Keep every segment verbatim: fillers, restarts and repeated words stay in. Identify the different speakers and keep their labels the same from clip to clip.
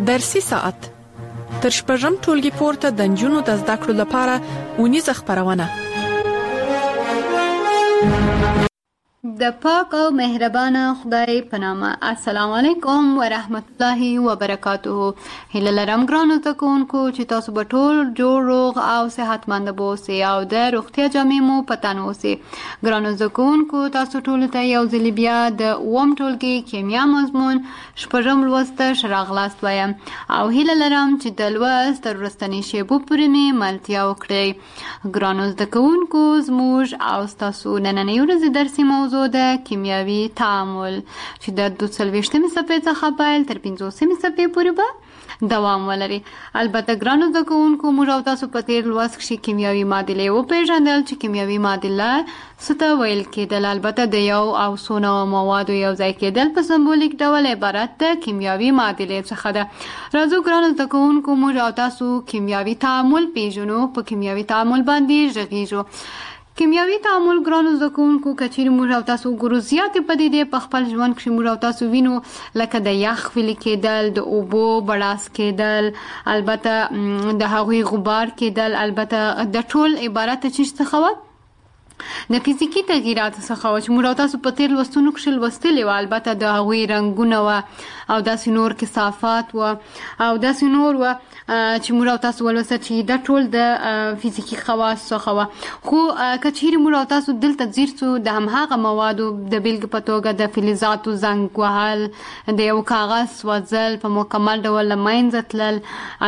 Speaker 1: درسي ساعت تر شپږم ټولګي پورته د نجونو د زده کړو لپاره ونیزه خبرونه
Speaker 2: د پاک او مهربان خدای په نامه. السلام علیکم ورحمت الله وبرکاته. هیله لرم ګرانو زده کوونکو چې تاسو به ټول جوړ روغ او صحتمند اوسئ او د روغتیا جامې مو په تن اوسئ. ګرانو زده کوونکو تاسو ټول ته یو ځل بیا د اووم ټولګي کیمیا مضمون شپږم لوست راغلاست وایم او هیله لرم چې د لوست تر وروستنۍ شیبو پورې مې ملتیا وکړئ. ګرانو زده کوونکو زموږ او ستاسو نننۍ ورځې درسي موضوع د کیمیاوي تعامل چې د دوه څلوېښتمې صفحې څخه پیل تر پنځوسمې صفحې پورې به دوام ولري. البته ګرانو زده کوونکو موږ او تاسو په تېر لوست کښې کیمیاوي معادلې وپېژندل چې کیمیاوي معادله څه ته ویل کېدل. البته د یو او څو نوعو موادو یو ځای کېدل په سمبولیک ډول عبارت د کیمیاوي معادلې څخه ده. راځو ګرانو زده کوونکو موږ او تاسو کیمیاوي تعامل پېژنو، په کیمیاوي تعامل باندې غږېږو. کیمیاوي تعامل ګرانو زده کوونکو که چیرې موږ او تاسو وګورو زیاتې پدیدې په خپل ژوند کښې موږ او تاسو وینو، لکه د یخ ویلې کېدل، د اوبو بړاس کېدل، البته د هغوی غبار کېدل، البته د ټول عبارت د چیز څخه وه د فزیکي تغییراتو څخه وه چې موږ او تاسو په تېر لوستونو کښې لوستلي وه. البته د هغوی رنګونه وه او داسې نور کثافات وه او داسې نور وه چې موږ او تاسو ولوستل چې دا ټول د فزیکي خواصو څخه وه. خو که چیرې موږ او تاسو دلته ځیر سو د همهغه موادو د بیلګې په توګه د فلزاتو زنګ وهل، د یو کاغذ سوځل، په مکمل ډول له منځه تلل،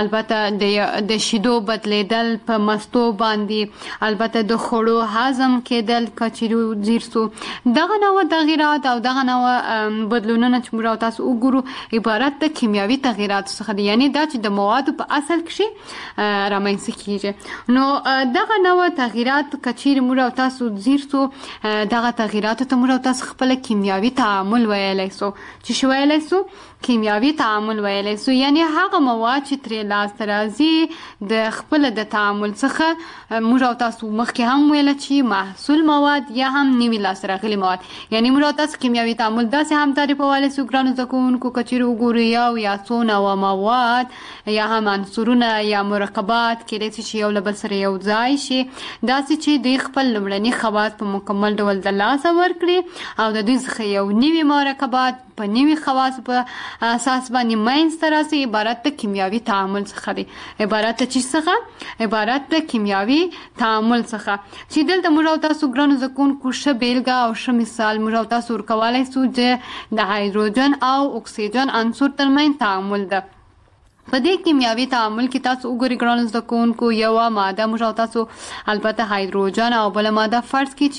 Speaker 2: البته د شیدو بدلیدل په مستو باندې، البته د خوړو هضم کېدل که چیرې ځیر سو. دغه نوع تغییرات او دغه نوع بدلونونه چې موږ او تاسو وګورو عبارت د کیمیاوي تغییراتو څخه دي، یعنې دا چې د موادو په اصل کښې رامنځته کېږي. نو دغه نوع تغییرات که چیرې موږ او تاسو ځیر سو دغه تغییراتو ته موږ او تاسو خپله کیمیاوي تعامل ویلی سو. چې شو ویلی سو؟ کیمیاوي تعامل ویلی سو، یعنې هغه مواد چې ترې لاسته راځي د خپله د تعامل څخه موږ او تاسو مخکې هم ویله چې محصول مواد یا هم نوي لاسته راغلي مواد. یعنې موږ او تاسو کیمیاوي تعامل داسې هم تعریفولی سو ګرانو زده کوونکو که چیرې وګورو یو یا څو نوعه مواد یا هم عنصرونه یا مرکبات کېدای شي چې یو له بل سره یو ځای شي، داسې چې دوی خپل لومړني خواص په مکمل ډول د لاسه ورکړي او د دوی څخه یو نوي مرکبات په نوي خواصو په اساس باندې منځته راسي. عبارت د کیمیاوي تعامل څخه دی. عبارت د چی څخه؟ عبارت د کیمیاوي تعامل څخه چې دلته موږ او تاسو ګرانو زده کوونکو ښه بیلګه او ښه مثال موږ او تاسو ورکولی سو چې د هایدروجن او اکسیجن عنصر ترمنځ تعامل ده. په دې کیمیاوي تعامل کې تاسو وګورئ ګرانو زده کوونکو یوه ماده موږ او تاسو البته هایدروجن او بله ماده فرض کړي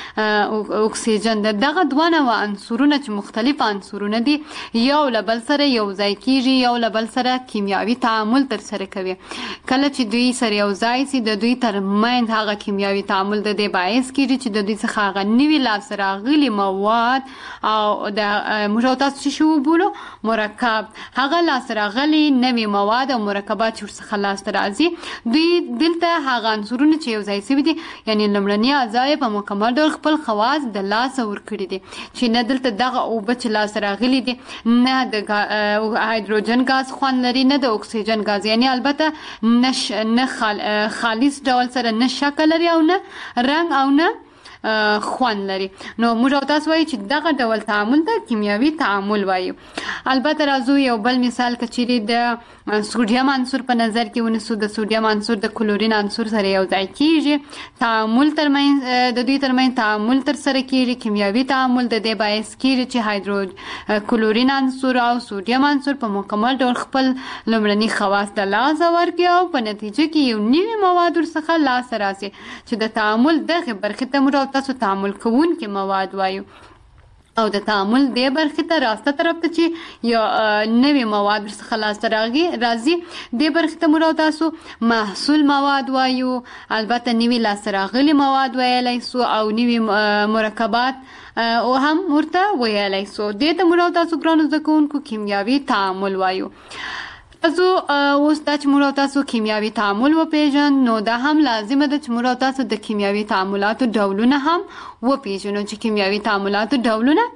Speaker 2: چې اکسیجن ده. دغه دوه نوعه عنصرونه چې مختلف عنصرونه دي یو له بل سره یو ځای کېږي، یو له بل سره کیمیاوي تعامل ترسره کوي. کله چې دوی سره یو ځای سي د دوی ترمنځ هغه کیمیاوي تعامل د دې باعث کېږي چې د دوی څخه هغه نوي لاسته راغلي مواد او د موږ او تاسو چې شو وبولو مرکب، هغه لاسته راغلي نوي مواد او مرکبات چې ورڅخه لاسته راځي دوی دلته هغه عنصرونه چې یو ځای شوي دي یعنې لومړني اعضا یې په مکمل ډول خپل خواص د لاسه ورکړي دي چې نه دلته دغه اوبه چې لاسته راغلي دي نه د هایدروجن ګاز خوند لري نه د اکسیجن ګاز، یعنې البته نه نه خالص ډول سره نه شکل لري او نه رنګ او نه خوند لري. نو موږ او تاسو وایو چې دغه ډول تعامل ته کیمیاوي تعامل وایو. البته راځو یو بل مثال که چیرې د سوډیم عنصر په نظر کې ونیسو. د سوډیم عنصر د کلورین عنصر سره یو ځای کېږي، تعامل ترمنځ د دوی ترمنځ تعامل ترسره کېږي. کیمیاوي تعامل د دې باعث کېږي چې هایدرو کلورین عنصر او سوډیم عنصر په مکمل ډول خپل لومړني خواص د لاسه ورکړي او په نتیجه کې یو نوي مواد ورڅخه لاسته راسي چې د تعامل دغې برخې ته موږ تاسو تعامل کوونکي مواد وایو. او د تعامل دې برخې ته راسته طرف ته چې یو نوي مواد ورڅخه لاسته راځي دې برخې ته موږ تاسو محصول مواد وایو. البته نوي لاسته راغلي مواد ویلی سو او نوي مرکبات او هم ورته ویلی سو. دې ته موږ تاسو ګرانو زده کوونکو کیمیاوي تعامل وایو. تاسو اوس دا چې موږ تاسو کیمیاوي تعامل وپېژنو نو دا هم لازمه ده چې موږ تاسو د کیمیاوي تعاملاتو ډولونه هم وپېژنو چې کیمیاوي تعاملاتو ډولونه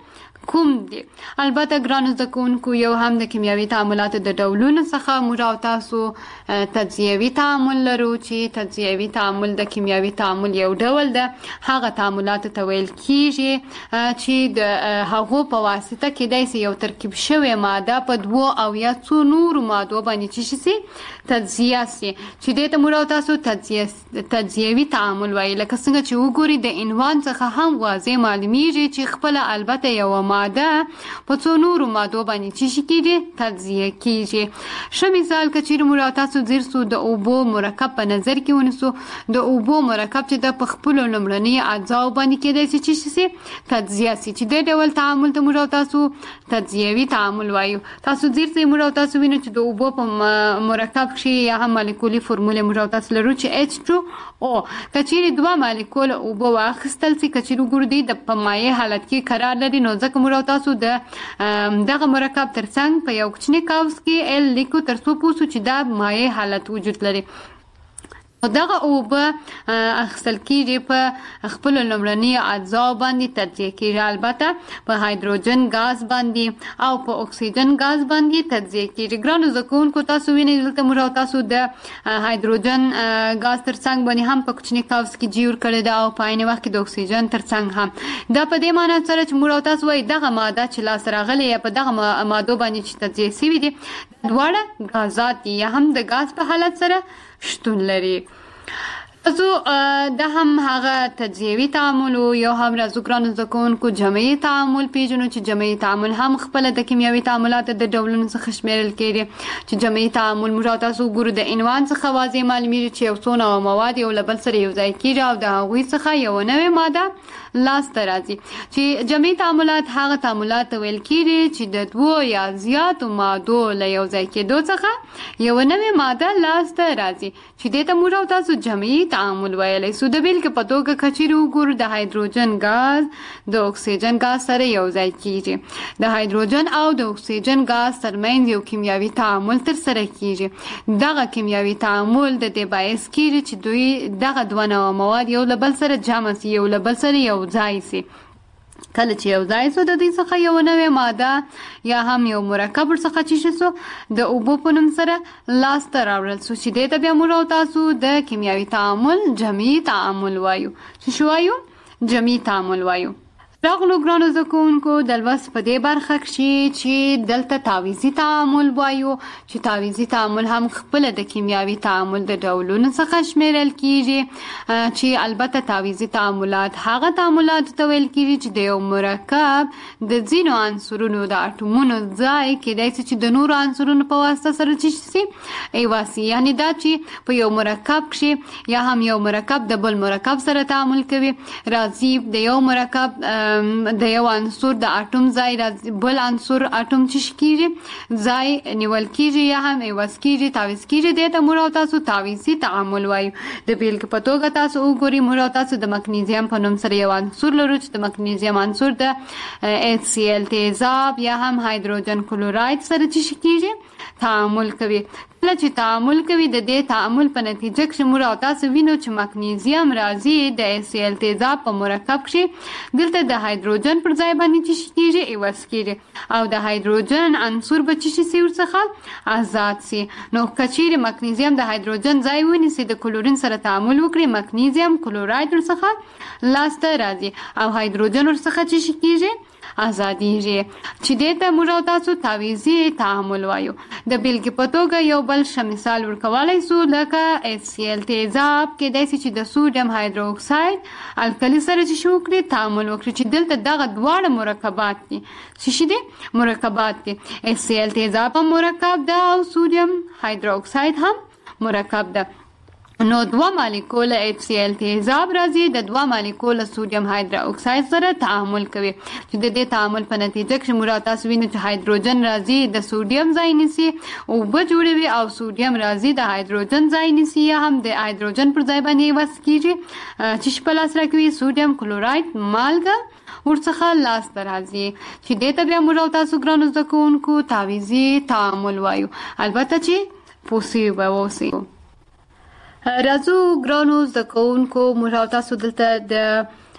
Speaker 2: کوم دي. البته ګرانو زده کوونکو یو هم د کیمیاوي تعاملاتو د ډولونو څخه موږ او تاسو تجزیوي تعامل لرو چې تجزیوي تعامل د کیمیاوي تعامل یو ډول ده. هغه تعاملاتو ته ویل کیږي چې د هغو په واسطه کېدای شي یو ترکیب شوی ماده په دوو او یا څو نورو مادو باندې چې شي تجزیه سي چې دې ته موږ او تاسو تجزیه تجزیوي تعامل وایي. لکه څنګه چې وګوري د عنوان څخه هم واضح معلومیږي چې خپله البته یوه ماده په څو نورو مادو باندې چې شي کېږي تجزیه کېږي. ښه مثال که چیرې موږ او تاسو ځیر سو د اوبو مرکب په نظر کې ونیسو. د اوبو مرکب چې د په خپلو لومړنیو اجزاو باندې کېدای شي چې شي تجزیه سي چې دې ډول تعامل ته موږ او تاسو تجزیوي تعامل وایو. تاسو ځیر سئ موږ او تاسو وینو چې د اوبو په مرکب کښې یا هم مالیکولي فورمولې موږ او تاسو لرو چې ایچ ټو او. که چیرې دوه مالیکول اوبه واخیستل سي که چیرې وګورو دوی د په مایع حالت کې قرار لري نو ځکه موږ او تاسو د دغه مرکب ترڅنګ په یو کوچني قوس کې ال لیکو تر څو پوه سو چې دا مایع حالت وجود لري. دغه اوبه اخیستل کېږي په خپلو لومړنیو اجزاو باندې تجزیه کېږي. البته په هایدروجن ګاز باندې او په اکسیجن ګاز باندې تجزیه کېږي. ګرانو زده کوونکو تاسو وینئ دلته موږ او تاسو د هایدروجن ګاز ترڅنګ باندې هم په کوچني قوس کې جیور کړی ده او په عین وخت کې د اکسیجن ترڅنګ هم. دا په دې معنی سره چې موږ او تاسو وایي دغه ماده چې لاسته راغلې یا په دغه مادو باندې چې تجزیه شوي دي دواړه ګازات دي یا هم د ګاز په حالت سره شتون لري. تاسو دا هم هغه تجزیوي تعامل یو هم راځو ګرانو زده کوونکو جمعي تعامل پیژنو چې جمعي تعامل هم خپله د کیمیاوي تعاملاتو د ډولونو څخه شمیرل کېږي. چې جمعي تعامل موږ تاسو ګورو د عنوان څخه واضح معلومیږي چې یو څو نوع مواد یو له بل سره یو ځای کېږي او د هغوی څخه یوه نوې ماده لاسته راځي. چې جمعي تعاملات هغه تعاملات ته ویل کېږي چې د دوو یا زیاتو مادو له یو ځای کېدو څخه یوه نوې ماده لاسته راځي چې دې ته موږ او تاسو جمعي تعامل ویلی سو. د بیلګې په توګه که چیرې وګورو د هایدروجن ګاز د اکسیجن ګاز سره یو ځای کېږي. د هایدروجن او د اکسیجن ګاز ترمنځ یو کیمیاوي تعامل ترسره کېږي. دغه کیمیاوي تعامل د دې باعث کېږي چې دوی دغه دوه نوع مواد یو له بل سره جمع سي یو له بل سره یو ځای سي. کله چې یو ځای سو د دې څخه یوه نوې ماده یا هم یو مرکب ورڅخه چې سو د اوبو په نوم سره لاسته راوړل سو چې دې ته بیا موږ او تاسو د کیمیاوي تعامل جمعي تعامل وایو. چې شو وایو؟ جمعي تعامل وایو. راغلو ګرانو زده کوونکو د لوست په دې برخه کښې چې دلته تعویضي تعامل وایو چې تعویضي تعامل هم خپله د کیمیاوي تعامل د ډولونو څخه شمیرل کېږي. چې البته تعویضي تعاملات هغه تعاملاتو ته ویل کېږي چې د یو مرکب د ځینو عنصرونو د اټومونو ځای کېدای شي چې د نورو عنصرونو په واسطه سره څه شي ایواسي. یعنې دا چې په یو مرکب کښې یا هم یو مرکب د بل مرکب سره تعامل کوي راځي د یو مرکب د یو عنصر د اټوم ځای بل عنصر اټوم چې کېږي ځای نیول کېږي یا هم عوض کېږي تعویض کېږي. دې ته موږ او تاسو تعویضي تعامل وایو. د بیلګې په توګه تاسو وګورئ موږ او تاسو د مګنیزیم په نوم سره یو عنصر لرو چې د مګنیزیم عنصر د ایچ سی ال تیزاب یا هم هایدروجن کلوراید سره چې کېږي تعامل کوي. کله چې تعامل کوي د دې تعامل په نتیجه کې موږ او تاسو وینو چې مګنیزیم راځي د ایچ سی ال تیزاب په مرکب کښې دلته د هایدروجن پر ځای باندې چې کېږي عوض کېږي او د هایدروجن عنصر به چې شي ورڅخه آزاد سي. نو که چیرې مګنیزیم د هایدروجن ځای ونیسي د کلورین سره تعامل وکړي مګنیزیم کلوراید ورڅخه لاسته راځي او هایدروجن ورڅخه چې کېږي آزادیږي چې دې ته موږ او تاسو تعویضي تعامل وایو. د بیلګې په توګه یو بل ښه مثال ورکولی سو لکه ایچ سی ال تیزاب کېدای شي چې د سوډیم هایدروکساید الکلي سره چې شي وکړي تعامل وکړي چې دلته دغه دواړه مرکبات دي څه شي دي مرکبات دي. ایچ سی ال تیزاب هم مرکب ده او سوډیم هایدروکساید هم مرکب ده. نو دوه مالیکول ایچ سی ال تیزاب راځي د دوه مالیکول سوډیم هایدروکساید سره تعامل کوي چې د دې تعامل په نتیجه کې موږ تاسو وینو چې هایدروجن راځي د سوډیم ځای نیسي اوبه جوړوي او سوډیم راځي د هایدروجن ځای نیسي یا هم د هایدروجن پر ځای باندې عوض کېږي چې په لاس راکوي سوډیم کلوراید مالګه ورڅخه لاسته راځي چې دې ته بیا موږ تاسو ګرانو زده کوونکو تعویضي تعامل وایو. البته چې پوسي به اوسئ. راځو ګرانو زده کوونکو موږ تاسو دلته د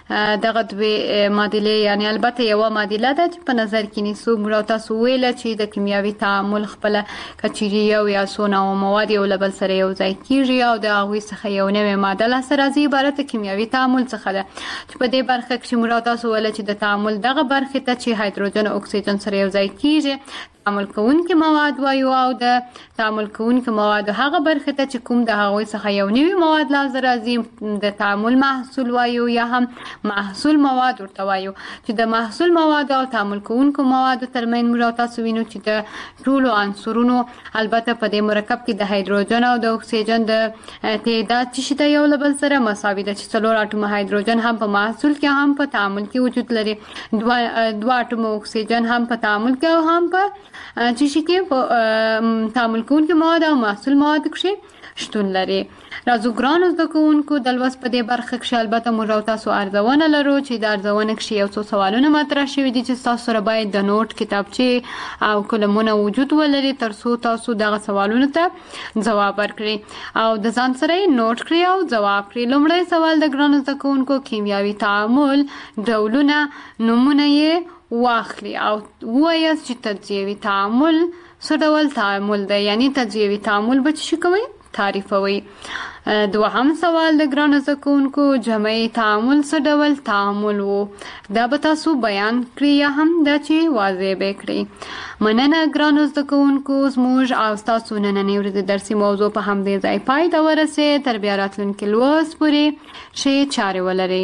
Speaker 2: دغه دوه معادلې یعنی البته یو معادله ده چې په نظر کې نیسو موږ تاسو ویل چې د کیمیاوي تعامل خپل کچيري یو یا سونه او مواد یو لبل سره یو ځای کیږي او د هغه څخه یو نوې معادله سره راځي عبارت کیمیاوي تعامل څخه ده چې په دې برخه کې موږ تاسو ویل چې د تعامل دغه برخه ته چې هایدروجن او اکسیجن سره یو ځای کیږي تعامل کوونکي مواد وایو او د تعامل کوونکي مواد هغه برخه ته چې کوم د هغه څخه یو نوې مواد لازم راځي د تعامل محصول وایو یا هم محصول مواد ورته وایو چې د محصول مواد او تعامل کوونکو مواد ترمن موږ تاسو وینو چې د ټولو عنصرونو البته په دې مرکب کې د هایدروجن او د اکسیجن د تعداد چې د یو لبل سره مساوي ده چې څلور اټوم هایدروجن هم په محصول کې هم په تعامل کې وجود لري دوه دوه اټوم اکسیجن هم په تعامل کې او هم په چې شي کې په تعامل کوونکي مواد او محصول مواد کې شتون لري. راځو ګرانو زده کوونکو د لوست په دې برخه کې البته موږ تاسو ارزونه لرو چې د ارزونه کې یو څو سوالونه مطرح شوي دي چې تاسو سره باید د نوٹ کتابچه او قلمونه وجود ولري ترڅو تاسو دغه سوالونو ته ځواب ورکړئ او د ځان سره نوٹ کړئ او ځواب کړئ. لومړی سوال د ګرانو زده کوونکو کیمیاوي تعامل ډولونه نمونه یې واخلي او وایي چې تجزیوي تعامل څه ډول تعامل دی یعنی تجزیوي تعامل به څه کوي تعریفوي. دوهم سوال د ګرانو زده کوونکو جمعي تعامل څه ډول تعامل وو دا به تاسو بیان کړئ یا هم دا چې واضح به کړئ. مننه ګرانو زده کوونکو زموږ او تاسو نننۍ ورځې درسي موضوع په همدې ځای پای ته ورسېد. تر بیا راتلونکي لوست پورې ښې چارې ولرئ.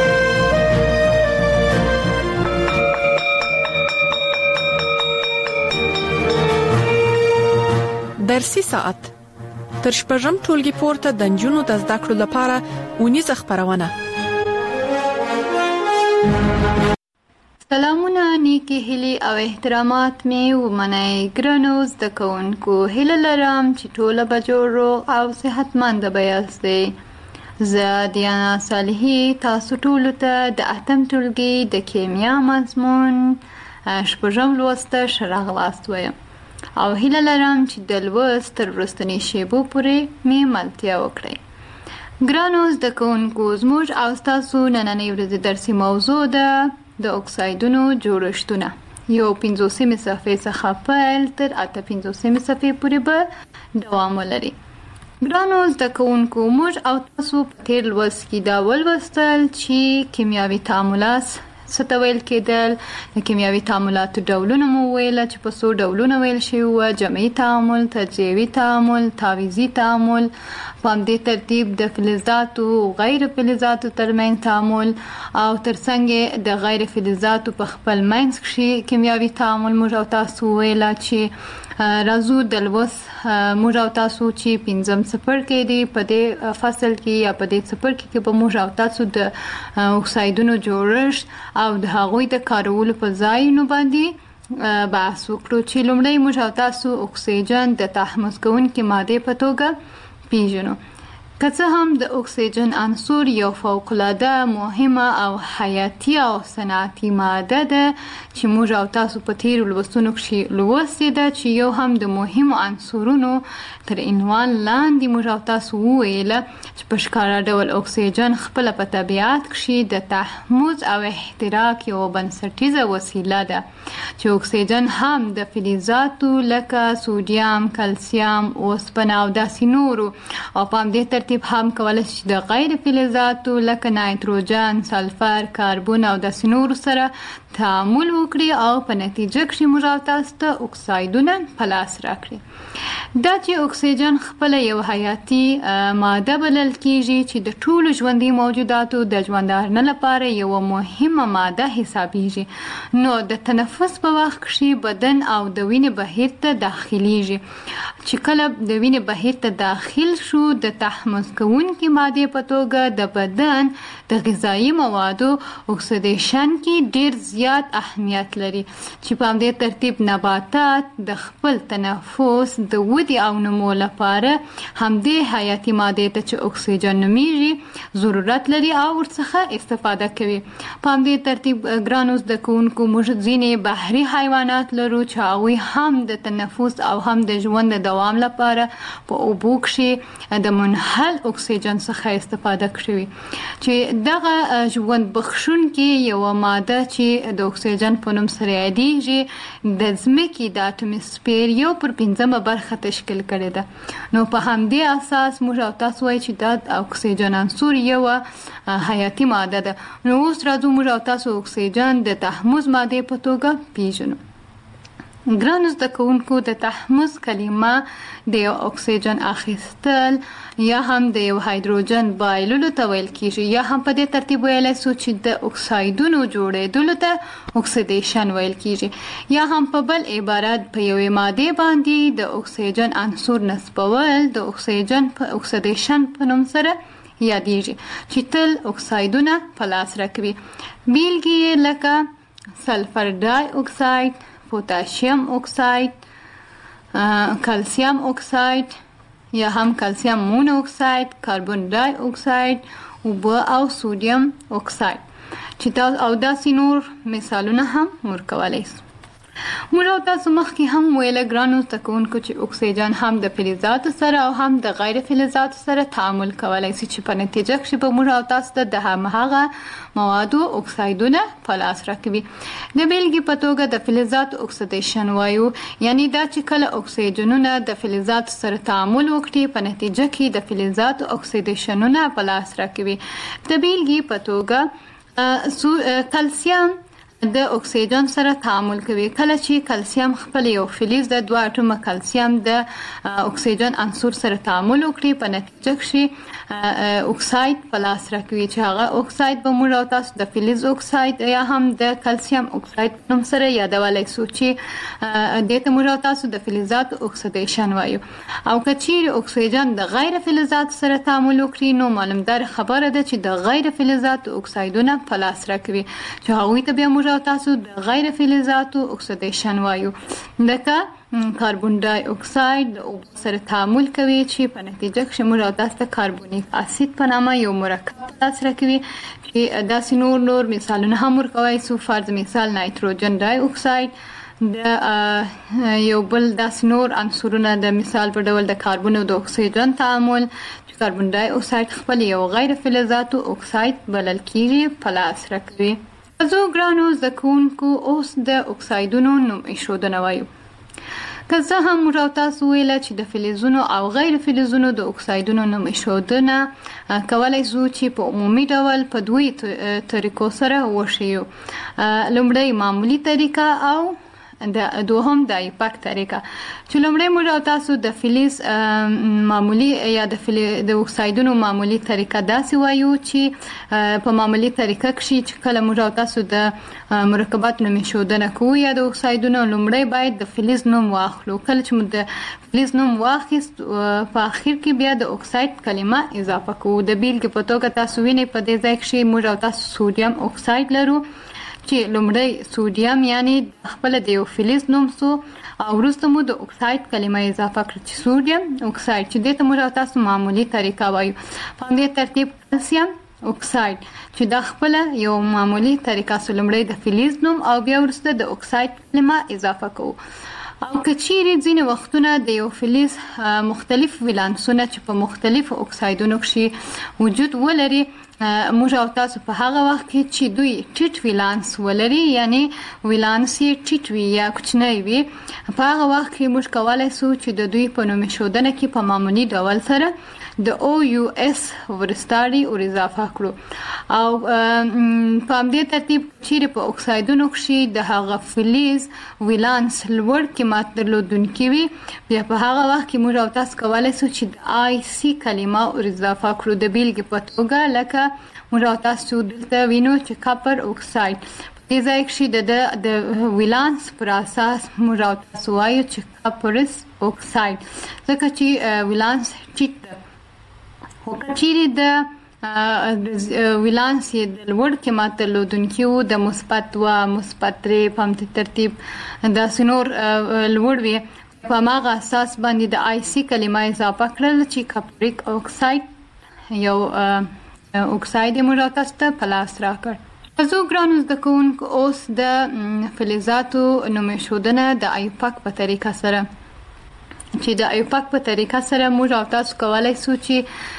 Speaker 1: درسي ساعت تر شپږم ټولګي پورته د نجونو د زده کړو لپاره اونیزه خبرونه.
Speaker 2: سلامونه نیکی هیلي او احترامات مې ومنئ. ګرانو زده کوونکو هیله لرم چې ټوله به جوړ روغ او صحتمند به یاستئ. زه دیانا صالحي تاسو ټولو ته د اتم ټولګي د کیمیا مضمون شپږم لوست ته ښه راغلاست وایم او هیله لرم چې د لوست تر وروستنۍ شیبو پورې مې ملتیا وکړئ. ګرانو زده کوونکو زموږ او ستاسو نننۍ ورځې درسي موضوع ده د اکسایدونو جوړښتونه. یو پنځوسمې صفحې څخه پیل تر اته پنځوسمې صفحې پورې به دوام ولري. ګرانو زده کوونکو موږ او تاسو په تیر لوست کې دا ولوستل چې کیمیاوي تعاملات څه ته ویل کېدل. د کیمیاوي تعاملاتو ډولونه مو ویل چې په څو ډولونه ویل شوي وو: جمعي تعامل، تجزیوي تعامل، تعویضي تعامل، په همدې ترتیب د فلزاتو غیر فلزاتو ترمنځ تعامل او ترڅنګ د غیر فلزاتو په خپل منځ کې کیمیاوي تعامل موږ او تاسو ویل چې راځو د لوست موږ او تاسو چې پنځم څپرکی دی په دې فصل کې یا په دې څپرکي کې به موږ او تاسو د اکسایدونو جوړښت او د هغوی د کارولو په ځایونو باندې بحث وکړو چې لومړی موږ او تاسو اکسیجن د تحمض کوونکې مادې په توګه پیژنو. که څه هم د اکسیجن عنصر یو فوق‌العاده مهمه او حیاتي او صنعتي ماده ده چې موږ او تاسو په تیرو لوستونو کې لوستې ده چې یو هم د مهمو عنصرونو تر عنوان لاندې موږ او تاسو وویله چې په ښکاره ډول اکسیجن خپله په طبیعت کې د تحمض او احتراق یوه بنسټیزه وسیله ده چې اکسیجن هم د فلزاتو لکه سودیم، کلسیم، اوسپنه او داسې نورو او په همدې ترتیب هم کولی شي د غیر فلزاتو لکه نایتروجن، سلفر، کاربون او داسې نورو سره تعامل وکړي او په نتیجه کې موږ او تاسو ته اکسایدونه په لاس راکړي. دا چې اکسیجن خپله یو حیاتي ماده بلل کیږي چې د ټولو ژوندي موجوداتو د ژوندارنه لپاره یوه مهمه ماده حسابیږي. نو د تنفس په وخت کې بدن او د وینې بهیر ته داخلیږي چې کله د وینې بهیر ته داخل شو د تحمض کوونکې مادې په توګه د بدن د غذایي موادو اکسیدیشن کې ډیر زیات اهمیت لري چې په همدې ترتیب نباتات د خپل تنفس د ودې او نمو لپاره همدې حیاتي مادې ته چې اکسیجن نومیږي ضرورت لري او ورڅخه استفاده کوي. په همدې ترتیب ګرانو زده کوونکو موږ ځینې بحري حیوانات لرو چې هغوی هم د تنفس او هم د ژوند د دوام لپاره په اوبو کې د منحل ناتورال اکسیجن څخه استفاده کړی چې دغه ژوند بخښونکي یو ماده چې د اکسیجن په نوم سره یادېږي د ځمکې د اټموسفیر یو پر پنځمه برخه تشکیل کړې ده. نو په همدې اساس موږ او تاسو وایي چې دا اکسیجن عنصر یو حیاتي ماده ده. نو اوس راځو موږ او تاسو اکسیجن د تحمض مادې په توګه پیژنو. ګرانو زده کوونکو د تحمض کلمه د یو اکسیجن اخیستل یا هم د یو هایدروجن بایللو ته ویل کیږي یا هم په دې ترتیب ویلی سو چې د اکسایدونو جوړېدلو ته اکسیدیشن ویل کیږي یا هم په بل عبارت په یوې مادې باندې د اکسیجن عنصر نصبول د اکسیجن په اکسیدیشن په نوم سره یادېږي چې تل اکسایدونه په لاس راکوي. بیلګې یې لکه سلفر ډای اکساید، پوتاشیم اکساید، کلسیم اکساید یا هم کلسیم مون اکساید، کاربن ډای اکساید، اوبه او سودیم اکساید چې تاسو او داسې نور مثالونه هم ورکولی سو. موږ او تاسو مخکې هم ویله ګرانو زده کوونکو چې اکسیجن هم د فلزاتو سره او هم د غیر فلزاتو سره تعامل کولی سي چې په نتیجه کې به موږ او تاسو ته د همهغه موادو اکسایدونه په لاس راکوي. د بیلګې په توګه د فلزاتو اکسیدیشن وایو، یعنی دا چې کله اکسیجنونه د فلزاتو سره تعامل وکړي په نتیجه کې د فلزاتو اکسیدیشنونه په لاس راکوي. د بیلګې په توګه کلسیم د اکسیجن سره تعامل کوي. کله چې کلسیم خپل یو فلز د دوه اټومه کلسیم د اکسیجن عنصر سره تعامل وکړي په نتیجه کې اکساید په لاس راکوي چې هغه اکساید به موږ او تاسو د فلز اکساید یا هم د کلسیم اکساید په نوم سره یادولی سو چې دې ته موږ او تاسو د فلزاتو اکسیدیشن وایو. او که چیرې اکسیجن د غیر فلزاتو سره تعامل وکړي نو معلومدار خبره ده چې د غیر فلزاتو اکسایدونه په لاس راکوي چې هغوی ته بیا موږ او تاسو د غیر فلزاتو اکسیدیشن وایو. لکه کاربن ډای اکساید د اوبو سره تعامل کوي چې په نتیجه کې موږ او تاسو ته کاربونیک اسید په نامه یو مرکب په لاس راکوي چې داسې نور نور مثالونه هم ورکولی سو. فرض مثال نایتروجن ډای اکساید د یو بل داسې نور عنصرونه د مثال په ډول د کاربن او د اکسیجن تعامل چې کاربن ډای اکساید خپل یو غیر فلزاتو اکساید بلل کیږي په لاس راکوي. زه ګرانو زده کوونکو اوس د اکسایدونو نوم ایښودنه وایو. که زه هم موږ او تاسو ویله چې د فلزونو او غیر فلزونو د اکسایدونو نوم ایښودنه کولی سو چې په عمومي ډول په دوی طریقو سره وښیو. لومړی معمولي طریقه او د دوهم د ایپاک طریقه چې لومړی موږ او تاسو د فلز معمولي یا د د اکسایدونو معمولي طریقه داسې وایو چې په معمولي طریقه کې چې کله موږ او تاسو د مرکبات نوم ایښودنه کوو یا د اکسایدونو لومړی باید د فلز نوم واخلو. کله چې موږ د فلز نوم واخیست په اخر کې بیا د اکساید کلمه اضافه کوو. د بیلګې په توګه تاسو وینئ په دې ځای کې موږ او تاسو سودیم اکساید لرو چې لومړی سودیم یعنی خپل د یو فلز نوم سو او وروسته مو د اکساید کلمه اضافه کړه چې سودیم اکساید چې دې ته موږ تاسو معمولي طریقه وایو. په همدې ترتیب کلسیم اکساید چې دا خپل یو معمولي طریقه سو، لومړی د فلز نوم او بیا وروسته د اکساید کلمه اضافه کوو. او که چیرې ځینې وختونه د یو فلز مختلف ولانسونه چې په مختلفو اکسایدونو کې وجود ولري موږ او تاسو په هغه وخت کې چې دوی ټیټ ولانس ولري یعنی ولانس یې ټیټ وي یا کوچنی وي په هغه وخت کې موږ کولی سو چې د دوی په نوم ایښودنه کې په معمولي ډول سره د او یو اس ورستاري ور اضافه کړو. او په همدې ترتیب چیرې په اکسایدونو کې د هغه فلز ولانس لوړ قیمت درلودونکي وي بیا په هغه وخت کې موږ او تاسو کولی سو چې د آی سی کلمه ور اضافه کړو. د بیلګې په توګه لکه موږ او تاسو دلته وینو چې کاپر اکساید دې ځای کې د ولانس پر اساس موږ او تاسو وایو چې کاپرس اکساید ځکه چې ولانس ټیټ ده. خو که چیرې د ولانس یې د لوړ قیمت درلودونکي وو د مثبت دوه مثبت درې په همدې ترتیب داسې نور لوړ وي په هماغه اساس باندې د آی سی کلمه اضافه کړل چې کاپریک اکساید یو اکساید یې موږ تاسو ته په لاس راکړ. زه ګرانو زده کوونکو اوس د فلزاتو نوم ایښودنه د ایپاک په طریقه سره چې د ایپاک په طریقه سره موږ او تاسو کولی سو چې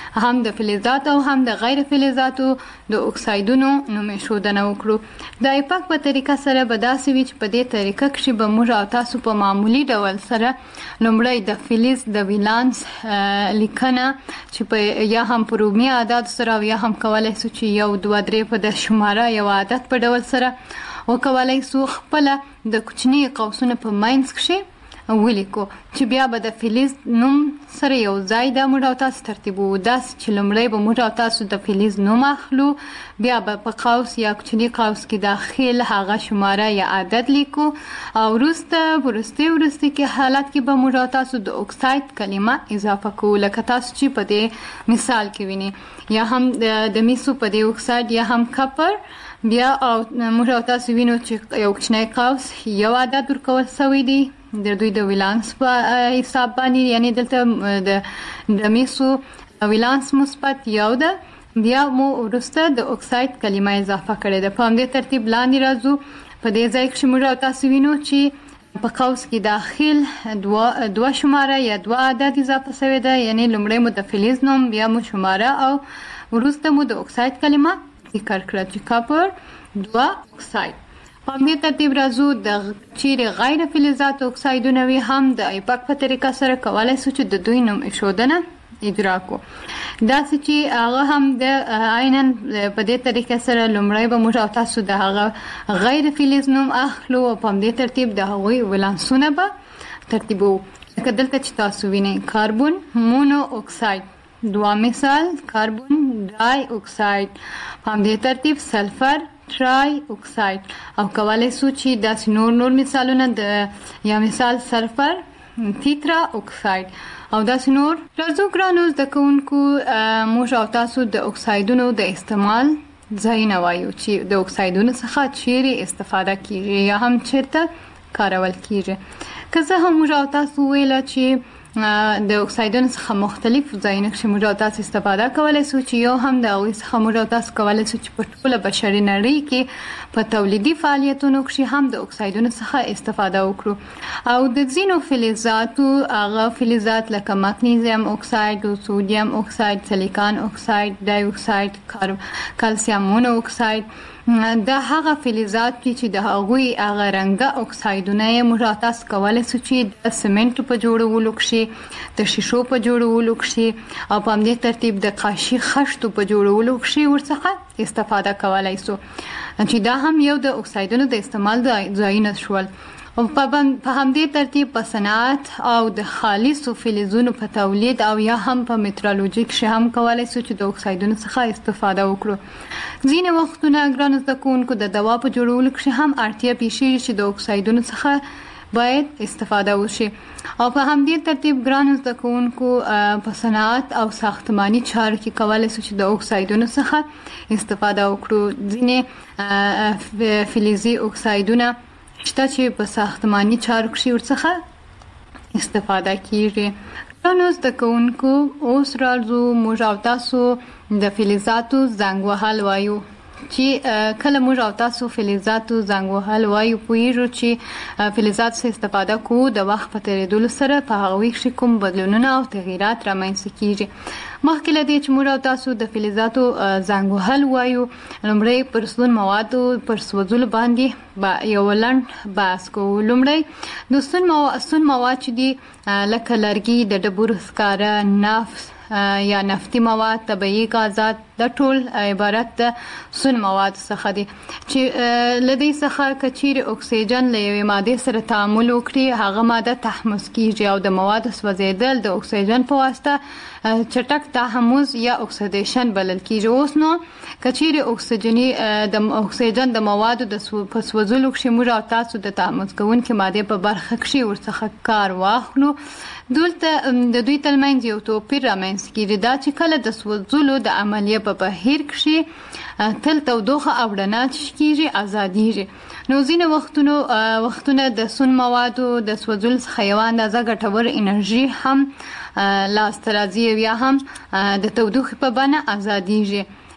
Speaker 2: هم د فلزات او هم د غیر فلزاتو د اکسایدونو نوم ښودنه وکړو. د ایپاک په طریقه سره به داسې وي چې په دې طریقه کې به موږ او تاسو په معمولی ډول سره لومړی د فلز د ولانس لیکنه چې په یا هم په رومي عدد سره او یا هم کولای شو چې یو دوه درې په د شماره یو عدد په ډول سره وکولای شو خپل د کوچنی قوسونه په ماینس کې ولیکو چې بیا به د فلز نوم سره یو ځای د موږ او تاسو ترتیبو. داس چې لومړی به موږ او تاسو د فلز نوم اخلو، بیا به په قوس یا کوچنی قوس کې داخل هغه شماره یا عدد لیکو او وروسته ورسته ورسته کې حالت کې به موږ او تاسو د اکساید کلمه اضافه کوو، لکه تاسو چې په دې مثال کې ویني، یا هم د میسو په دې اکساید یا هم کپر. بیا او موږ او تاسو وینو چې یو کوچنی قوس یو عدد ورکول شوی دی د دوی د ولانس په حساب باندې، یعنی دلته د د میسو ولانس مثبت یو ده. بیا مو ورسته د اکساید کلمه اضافه کړې ده. په همدې ترتیب لاندې راځو. په دې ځای کې موږ او تاسو وینو چې په قوس کې داخل دوه دوه شماره یا دوه عدد اضافه شوی ده، یعنی لومړی مو د فلز نوم، بیا مو شماره او ورسته مو د اکساید کلمه ذکر کړه چې کاپر دوه اکساید. په همدې ترتیب راځو د چیرې غیر فلزات اکسایدونه وي هم د ایپاک په طریقه سره کولای شو چې د دوی نوم ایښودنه اجرا کو. داسې چې هغه هم د عیناً په دې طریقه سره لومړی به موږ او تاسو د هغه غیر فلز نوم اخلو او په همدې ترتیب د هغوی ولانسونه به ترتیبو. لکه دلته چې تاسو وینئ کاربن مونو اکساید، دوه مثال کاربن ډای اکساید، په همدې ترتیب سلفر ټرای اکساید، او کولای شو چې داسې نور نور مثالونه د یا مثال سلفر تیترا اکساید او داسې نور. راځو ګرانو زده کوونکو، موږ او تاسو د اکسایدونو د استعمال ځایونه وایو چې د اکسایدونو څخه چیرې استفاده کیږي یا هم چیرته کارول کیږي. که څه هم موږ او تاسو ویله چې د اکسایدونو څخه مختلف ځایونه کې موږ او تاسو استفاده کولای شو، چې یو هم د هغوی څخه موږ او تاسو کولای شو چې په ټوله بشري نړۍ کې په تولیدي فعالیتونو کې هم د اکسایدونو څخه استفاده وکړو. او د ځینو فلزاتو هغه فلزات لکه مګنیزیم اکساید، سودیم اکساید، سیلیکان اکساید، ډای اکساید، کلسیم مونو اکساید، دا هغه فلزات دي چې د هغوی هغه رنګه اکسایدونه یې موږ تاسو کولای شو چې د سمنټو په جوړولو کې، د شیشو په جوړولو کې او په همدې ترتیب د قاشي خښتو په جوړولو کې ورڅخه استفاده کولای شو، چې دا هم یو د اکسایدونو د استعمال ځایونه شول. او په همدې ترتیب په صنعت او د خالصو فلزونو په تولید او یا هم په مترالوژي کې هم کولای شو چې د اکسایدونو څخه استفاده وکړو. ځینې وختونه ګرانو زده کوونکو د دوا په جوړولو کې هم اړتیا پیښیږي چې د اکسایدونو څخه باید استفاده وشي. او په همدې ترتیب ګرانو زده کوونکو په صنعت او ساختماني چارو کې کولای شو چې د اکسایدونو څخه استفاده وکړو. ځینې فلزي اکسایدونه شته چې په ساختماني چارو کې ورڅخه استفاده کیږي. نو زده کوونکو اوس راځو موږ او تاسو د فلزاتو زنګ وهل وایو، چې کله موږ او تاسو فلزاتو زنګ وهل وایو پوهیږو چې فلزات څخه استفاده کوو د وخت په تیریدو سره په هغوی کې کوم بدلونونه او تغییرات رامنځته کیږي. مخکې له دې چې موږ او تاسو د فلزاتو زنګ وهل وایو، لومړی پر سون موادو پر سوځولو باندې با یو لنډ بحث کوو. لومړی د سون مواد سون مواد چې دي لکه لرګي، د ډبرو سکاره، نفت یا نفتي مواد، طبیعي غازات، د ټول عبارت د سون مواد څخه دي چې لدی څخه کچیر اکسیجن له یوې ماده سره تعامل وکړي، هغه ماده تحمض کیږي او د مواد سوځیدل د اکسیجن په واسطه چټک تحمض یا اکسیدیشن بلل کیږي. اوس نو کچیر اکسیجنی د اکسیجن د موادو د په سوځولو کې موږ او تاسو د تحمض کوونکې ماده په برخه کې ورڅخه کار واخلو، دلته د دوی ترمنځ یو توپیر رامنځته کیږي، دا چې کله د سوځولو د عملیه په بهیر کې تل تودوخه او رڼا کیږي ازادیږي. نو ځینې وختونو وختونه د سون موادو د سوځولو څخه یو اندازه ګټور انرژي هم لاسته راځي یا هم د تودوخې په بڼه ازادیږي.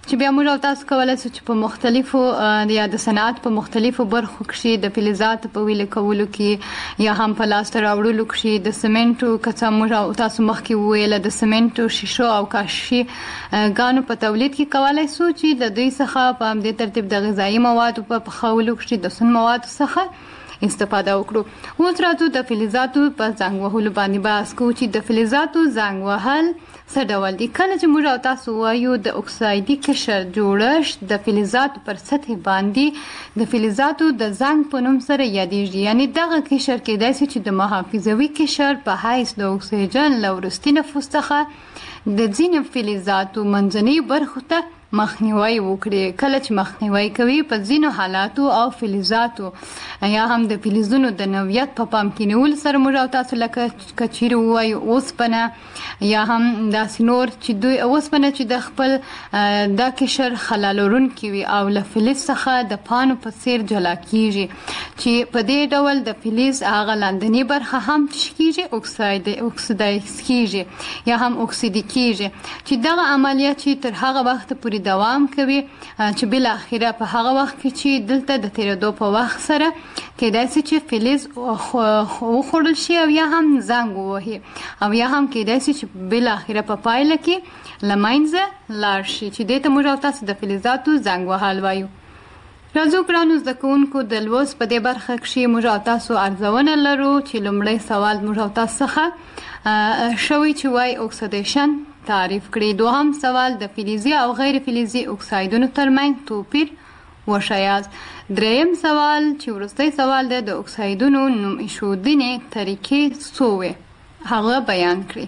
Speaker 2: چې بیا موږ او تاسو کولای شو چې په مختلفو یا د صنعت په مختلفو برخو کې د فلزاتو په ویلې کولو کې یا هم په لاس راوړلو کې د سیمنټو کڅا موږ او تاسو مخکې ویل د سیمنټو شیشو او کاشي غانو په تولید کې کولای شو چې د دوی څخه په همدې ترتیب د غذایی موادو په پخولو کې د سون موادو څخه استفاده وکړو. اوس راځو د فلزاتو په زنګ وهلو باندې بحث کوو چې د فلزاتو زنګ وهل څه ډول دي. کله چې موږ او تاسو وایو د اکسایدي قشر جوړښت د فلزاتو پر سطح باندې د فلزاتو د زنګ په نوم سره یادېږي، یعنی دغه قشر کېدای شي چې د محافظوي قشر په حیث د اکسیجن له وروستي نفوس څخه د ځینو فلزاتو منځنۍ برخو ته مخنیوي وکړي. کله چې مخنیوي کوي په ځینو حالاتو او فلزاتو یا هم د فلزونو د نوعیت په پام کې نیول سره موږ او تاسو لکه کچیر وایو اوسپنه یا هم داسې نور چې دوی اوسپنه چې د خپل د قشر خلالورونکي وي او له فلز څخه د پانو په څیر جلا کیږي، چې په دې ډول د فلز هغه لاندنی برخه هم کیږي اکساید اکسیدایز کیږي یا هم اکسیدي کیږي، چې دغه عملیات چې تر هغه وخت پورې دوام کوي چې بل اخیره په هغه وخت کې چې دلته د تیرېدو په وخت سره کېدای شي چې فلز وخوړل شي او یا هم زنګ ووهي او یا هم کېدای شي چې بل اخیره په پایله کې له منځه لاړ شي، چې دې ته موږ او تاسو د فلزاتو زنګ وهل وایو. راځو ګرانو زده کوونکو د لوست په دې برخه کې موږ او تاسو ارزونه لرو چې لومړی سوال موږ او تاسو څخه شوی چې وای اکسیدیشن تعریف کړي. دوهم سوال د فلزي او غیر فلزي اکسایدونو ترمنځ توپیر وښایاست. دریم سوال چې وروستی سوال دی د اکسایدونو نوم ایښودنې طریقې څو وې هغه بیان کړي.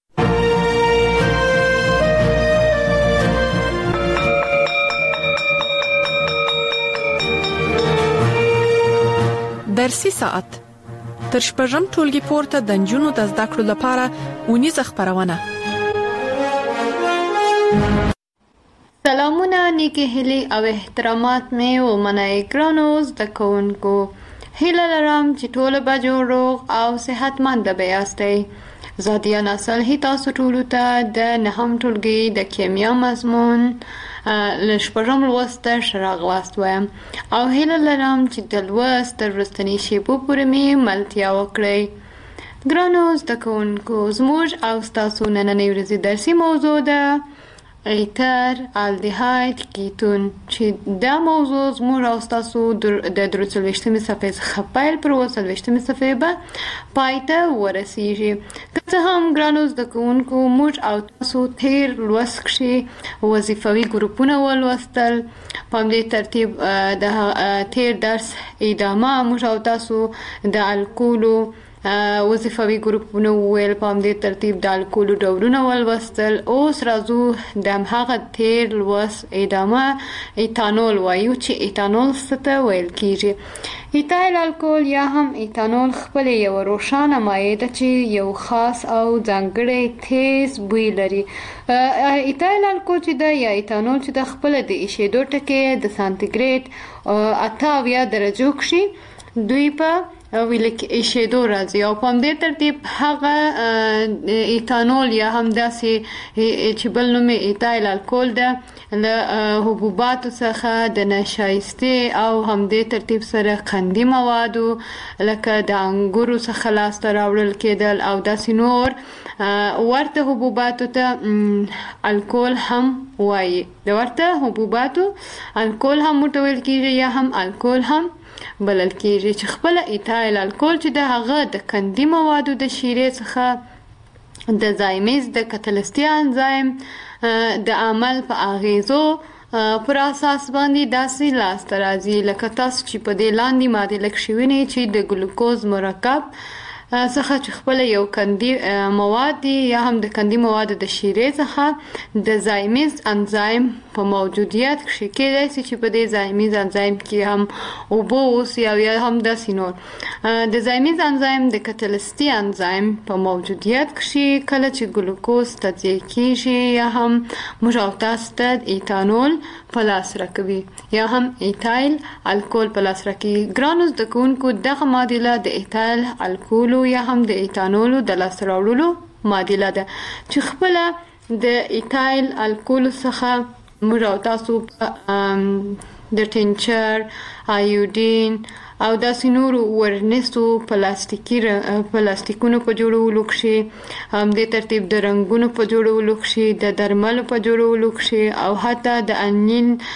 Speaker 1: درسي ساعت تر شپږم ټولګي پورته د نجونو د زده کړو لپاره اونیزه خبرونه.
Speaker 2: سلامونه، نیکی هیلی او احترامات می ومنئ ګرانو زده کوونکو. هیله لرم چې ټول به جوړ روغ او صحتمند به یاستئ. زادیا نسل هی تاسو ټولو ته د نهم ټولګي د کیمیا مضمون له شپږم لوست ته راغلاست وایم او هیله لرم چې د لوست تر وروستنۍ شیبو پورې مې ملتیا وکړئ. ګرانو زده کوونکو، زموږ او ستاسو نننۍ ورځې درسي موضوع ده ایتر الدیهاید کیتون، چې دا موضوع زموږ او ستاسو د درې څلوېښتمې صفحې څخه پیل پر اووه څلوېښتمې صفحې به پای ته ورسیږي. که څه هم ګرانو زده کوونکو موږ او تاسو تیر لوست کښې وظیفوي ګروپونه ولوستل، په همدې ترتیب د تیر درس ادامه موږ او تاسو د الکولو وظیفوي ګروپونه وویل، په همدې ترتیب د الکولو ډولونه ولوستل. اوس راځو د همهغه تیر لوست ادامه ایتانول وایو چې ایتانول څه ته ویل کیږي. ایتایل الکول یا هم ایتانول خپل یو روښانه مایع ده چې یو خاص او ځانګړی تیز بوی لري. ایتایل الکول چې ده یا ایتانول چې ده خپل د ایشېدو ټکي د سانتیګریډ اته اویا درجو کښې دوی په ویل ایشېدو راځي او په همدې ترتیب هغه ایتانول یا هم داسې چې بل نوم یې ایتایل الکول ده له حبوباتو څخه د نشایستې او همدې ترتیب سره قندي موادو لکه د انګورو څخه لاسته راوړل کېدل او داسې نور ورته حبوباتو ته الکول هم وایي. د ورته حبوباتو الکول هم ورته ویل کېږي یا هم الکول هم بلل کېږي، چې خپله ایتایل الکول چې د هغه د قندي موادو د شیرې څخه د زایمیز د کتلستي انزایم د عمل په اغیزو پر اساس باندې داسې لاسته راځي لکه تاسو چې په دې لاندې مادې لږ شوینې چې د ګلوکوز مرکب څخه چې خپل یو کندي مواد یا هم د کندي مواد د شیرې څخه د زایمیز انزایم په موجودیت کې کېدای شي چې په دې زایمیز انزایم کې هم اوبه اوسي او یا هم داسې نور د زایمیز انزایم د کتلستي انزایم په موجودیت کې کله چې ګلوکوز تجزیه کېږي یا هم موږ او تاسو ته ایتانول په لاس راکوي یا هم ایتایل الکول په لاس راکوي. ګرانو زده کوونکو، دغه معادله د ایتایل الکولو یا هم د ایتانولو د لاسته راوړلو معادله ده چې خپله د ایتایل الکولو څخه موږ او تاسو د ټینچر، آیوډین او داسې نورو ورنیسو پلاستیکي پلاستیکونو په جوړولو کې، هم د ترتیب د رنګونو په جوړولو کې، د درملو په جوړولو کې او حتی د انین